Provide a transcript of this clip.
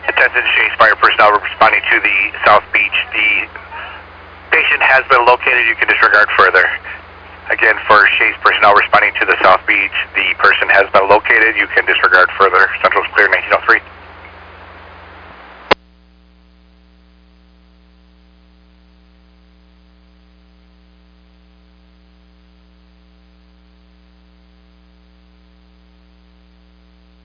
Attention Chase Fire personnel responding to the South Beach. The patient has been located. You can disregard further. Again, for Chase personnel responding to the South Beach, the person has been located. You can disregard.